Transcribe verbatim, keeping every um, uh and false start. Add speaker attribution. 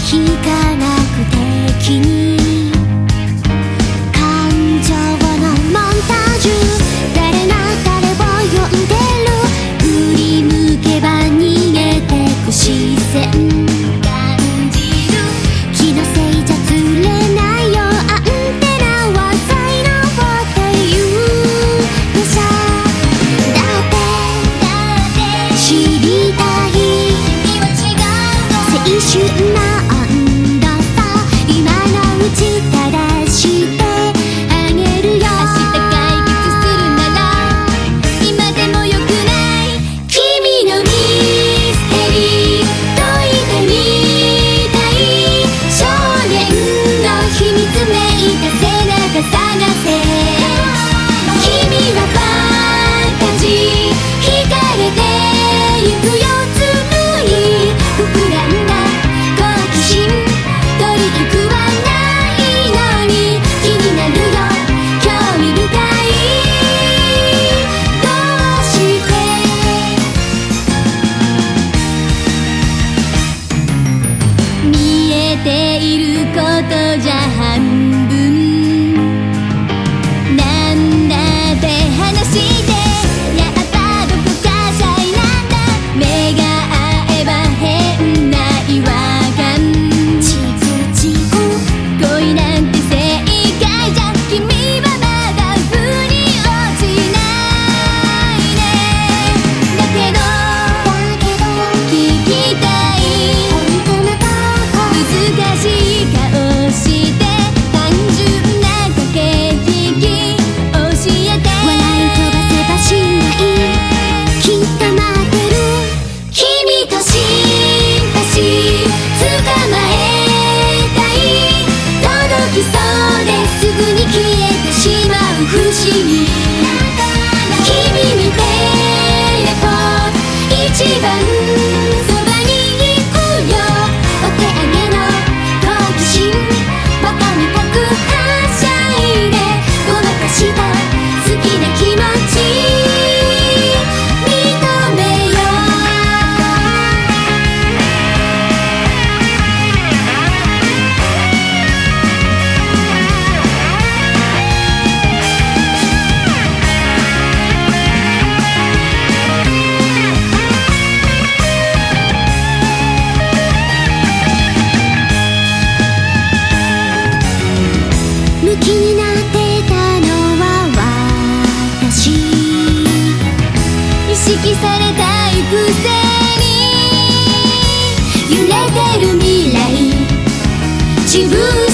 Speaker 1: 引かなくて君感情のモンタージュ誰が誰を呼んでる振り向けば逃げてく視線感じる気のせいじゃ釣れないよアンテナは才能っていうでしょだってだって知りたい君は違うの青春なんださ今のうち正してあげるよ明日解決するなら今でもよくない君のミステリー解いてみたい少年の秘密めいた背中探せ君はファンタジー惹かれてゆくよずるい膨らんだ好奇心取り行くはないのに気になるよ興味深いどうして見えていることじゃ半分なんだって話してやっぱどこかシャイなんだ目が合えば変な違和感チクチク恋なんて正解じゃ君はまだ腑に落ちないねだけどだけど聞きたい本当のとこ難しい顔して単純な駆け引き教えて笑い飛ばせばしないきっと待ってる君とシンパシー捕まえたい届きそうですぐに消えてしまう不思議君見てれば一番そばに行くよお手上げの好奇心バカみたくはしゃいでごまかした好きな気持ち認めようムキになってたのは私意識されたいくせに揺れてる未来自分